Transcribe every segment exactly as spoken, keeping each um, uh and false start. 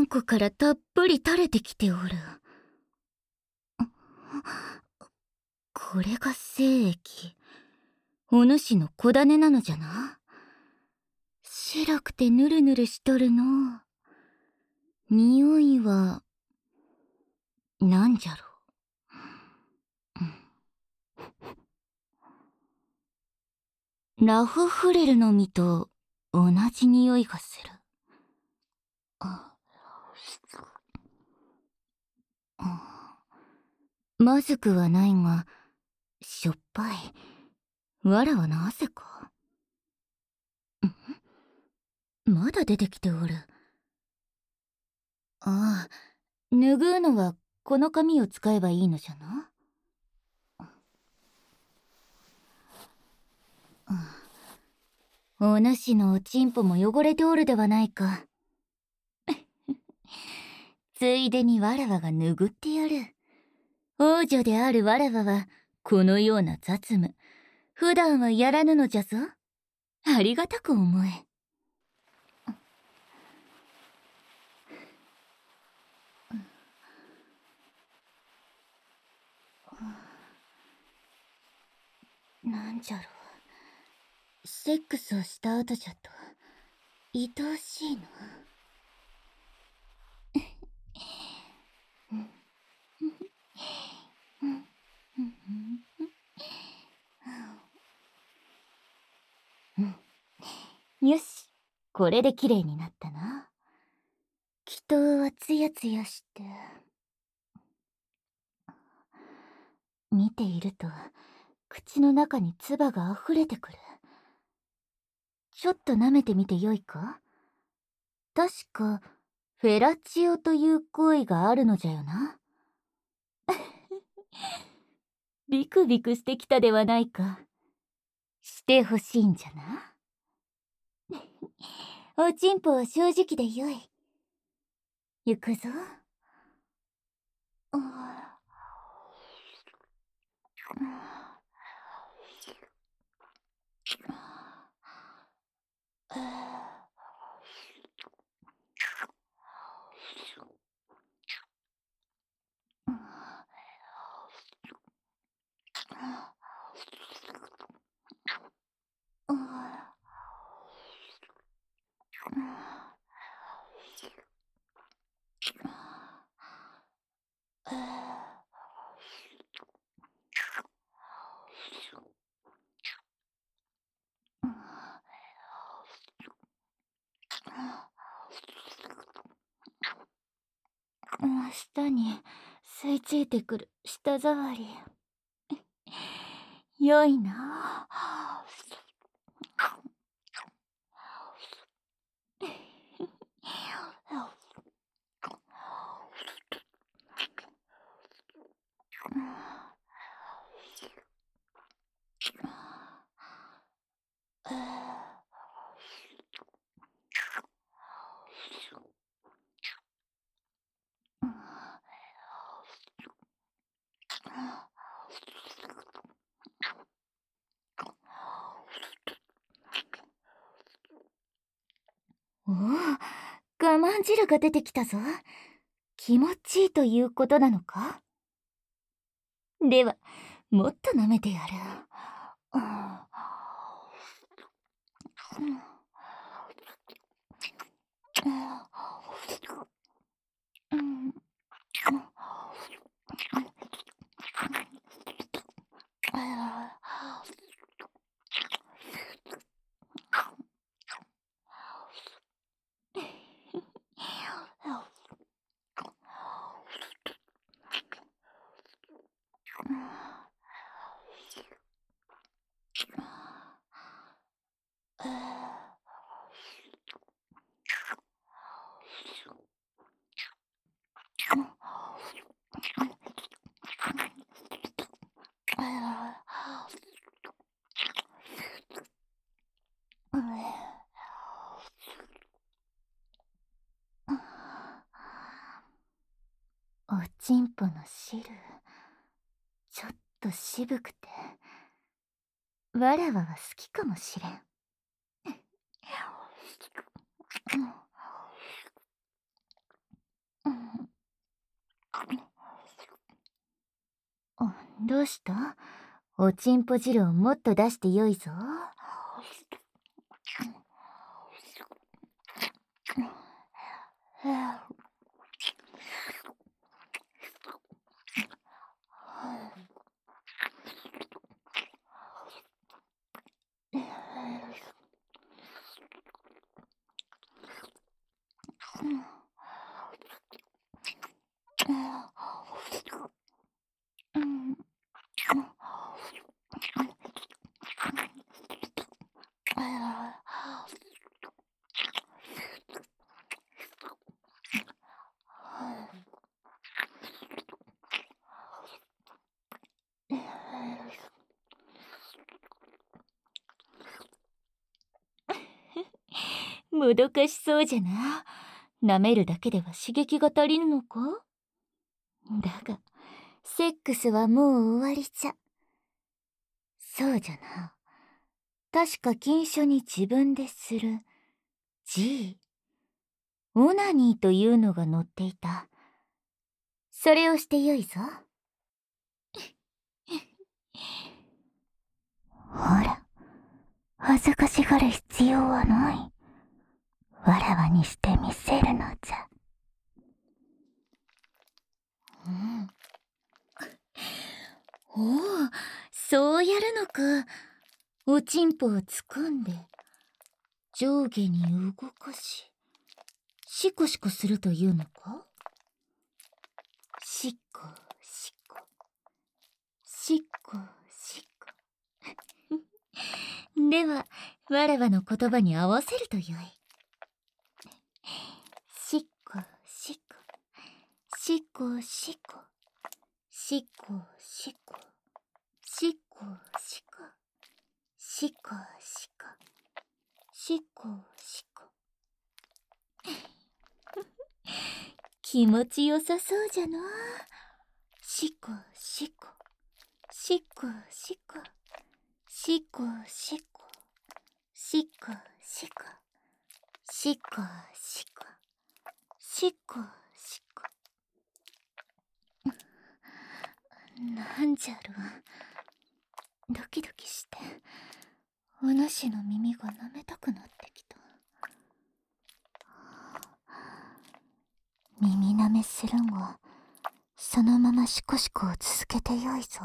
んこからたっぷり垂れてきておる。これが精液。お主の小種なのじゃな。白くてぬるぬるしとるの。匂いはなんじゃろう。ラフフレルの実と同じ匂いがする。あ、あ、まずくはないがしょっぱい。わらはなぜか。ん？まだ出てきておる。ああ、拭うのはこの紙を使えばいいのじゃな。お主のおちんぽも汚れておるではないか。ついでにわらわが拭ってやる。王女であるわらわはこのような雑務普段はやらぬのじゃぞ。ありがたく思え。なんじゃろう。セックスをした後じゃと愛おしいの。よし、これで綺麗になったな。祈祷はツヤツヤして。見ていると口の中に唾があふれてくる。ちょっと舐めてみてよいか。確かフェラチオという行為があるのじゃよな。ビクビクしてきたではないか。してほしいんじゃな。おちんぽは正直でよい。行くぞ。ああ、舌に吸い付いてくる舌触り。良いな。おお、我慢汁が出てきたぞ。気持ちいいということなのか。ではもっと舐めてやる。おちんぽの汁、ちょっと渋くてわらわは好きかもしれん。 どうした？おちんぽ汁をもっと出してよいぞ。もどかしそうじゃな。舐めるだけでは刺激が足りぬのか？だが、セックスはもう終わりじゃ。そうじゃな。確か禁書に自分でする G、オナニーというのが載っていた。それをしてよいぞ。ほら、恥ずかしがる必要はない。わらわにしてみせるのじゃ。うん。おお、そうやるのか。おちんぽをつかんで上下に動かし、シコシコするというのか？シコシコ、シコシコ。では、わらわの言葉に合わせるとよい。シコシコ、シコシコ、シコシコ、シコシコ、シコシコ、シコシコ。気持ちよさそうじゃな。シコシコ、シコシコ、シコシコ、シコシコ、シコシコ、シコシコ。なんじゃろう。ドキドキして、お主の耳が舐めたくなってきた。耳舐めするんは、そのままシコシコを続けてよいぞ。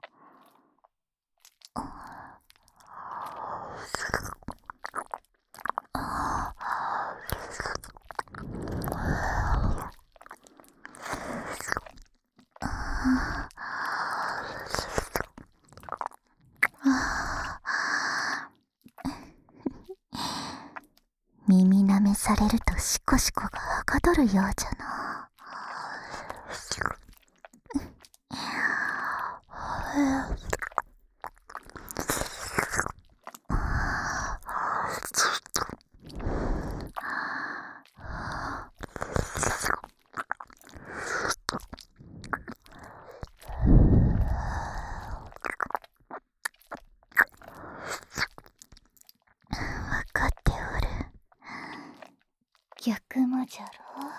耳舐めされるとシコシコがはかどるようじゃな。わかっておる。逆もじゃろう。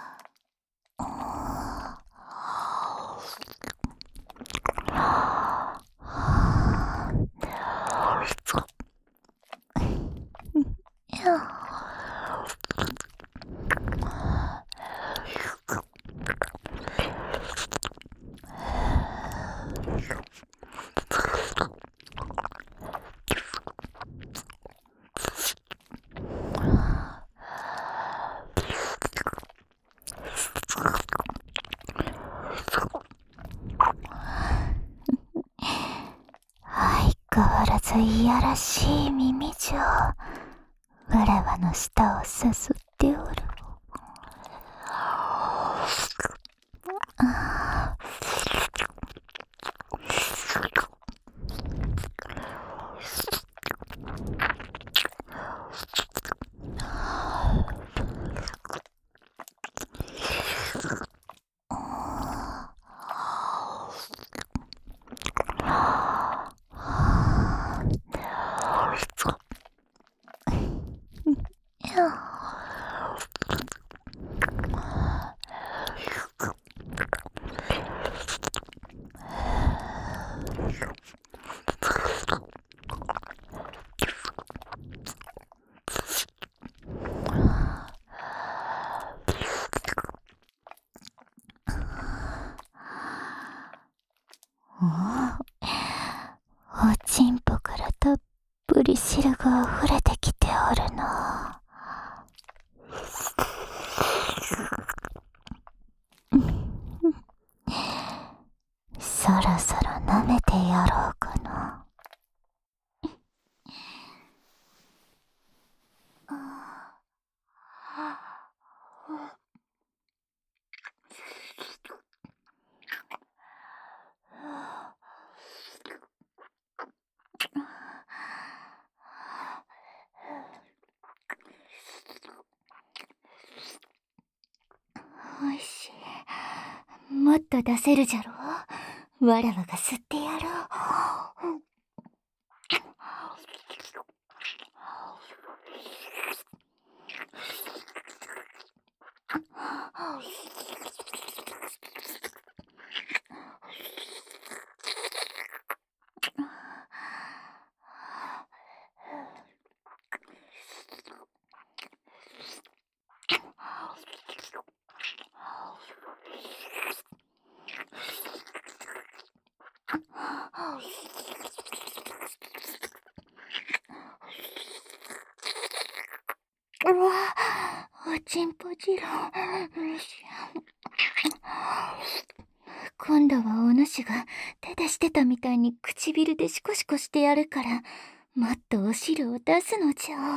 相変わらずいやらしい耳じゃ。わらわの舌をすすっておる。 汁が溢れてきておるの。そろそろ舐めてやろうかな。おいしい。もっと出せるじゃろ。わらわが吸ってやろう。うわ、おちんぽ汁。今度はお主が手でしてたみたいに唇でシコシコしてやるから、もっとお汁を出すのじゃ。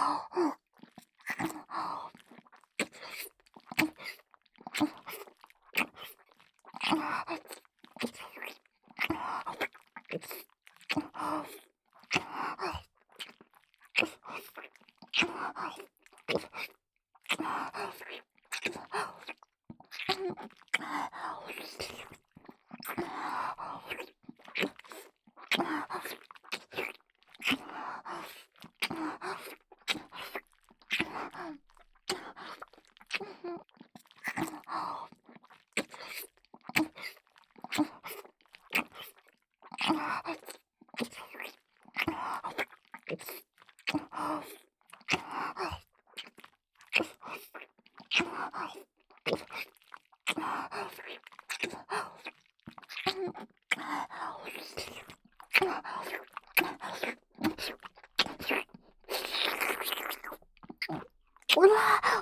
うわ、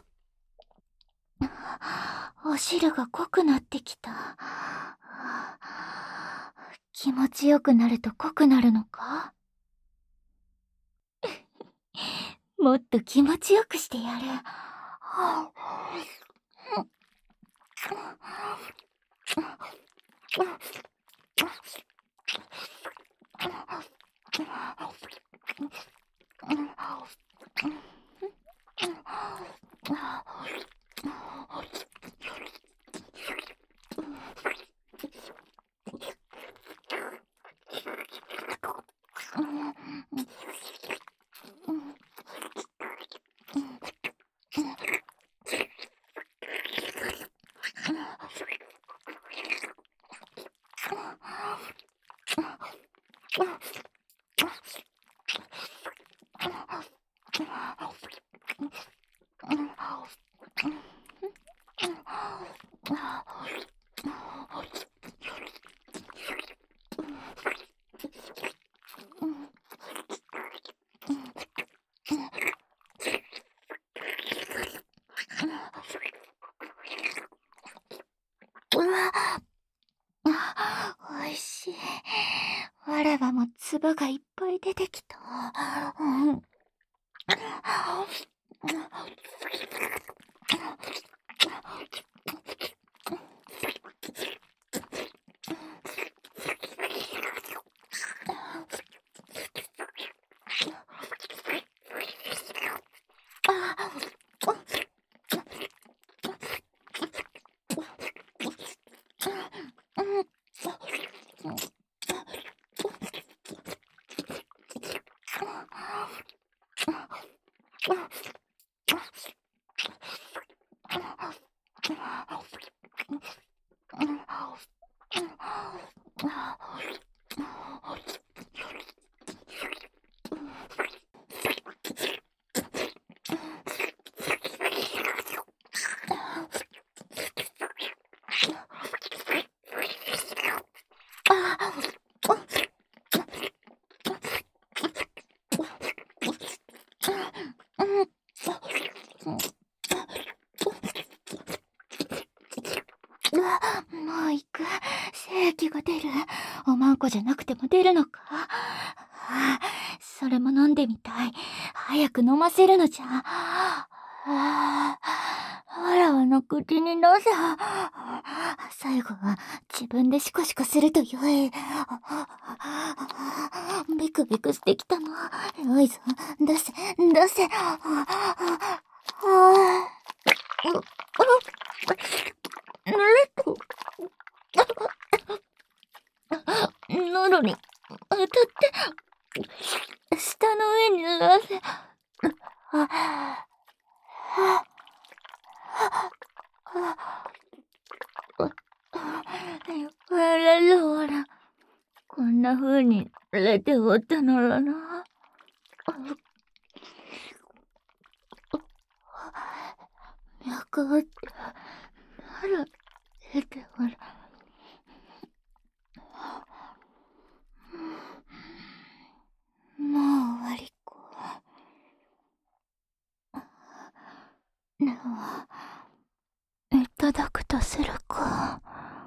お汁が濃くなってきた。気持ちよくなると濃くなるのか？もっと気持ちよくしてやる。うわ、おいしい。わらわも唾がいっぱい出てきた。うん、 それも飲んでみたい。早く飲ませるのじゃ。ああ、あらわの口になぜ。最後は自分でシコシコするとよい。ビクビクしてきたの。よいぞ、出せ、出せ。ああ、ぬれと。喉に当たって、舌の上に濡らせ。あ笑えるほら。こんな風に濡れておったのらな。脈打って、なら出てほら。もう終わりこ。では、いただくとするか。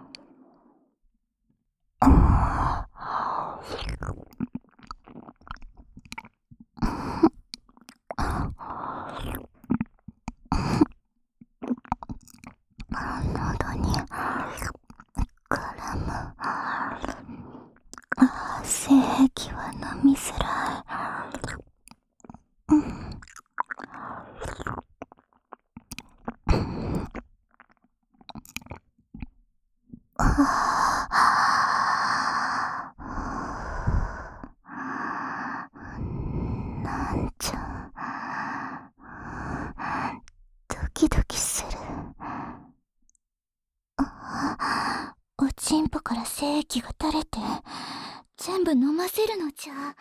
喉に絡む。性液は飲みづらい。なんちゃドキドキする。おちんぽから精液が垂れて全部飲ませるのじゃ。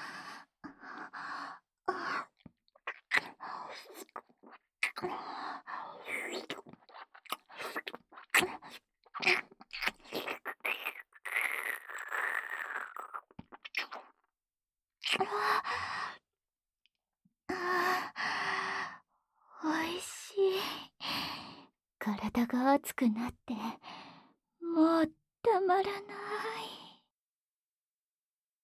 おいしい。体が熱くなってもうたまらない。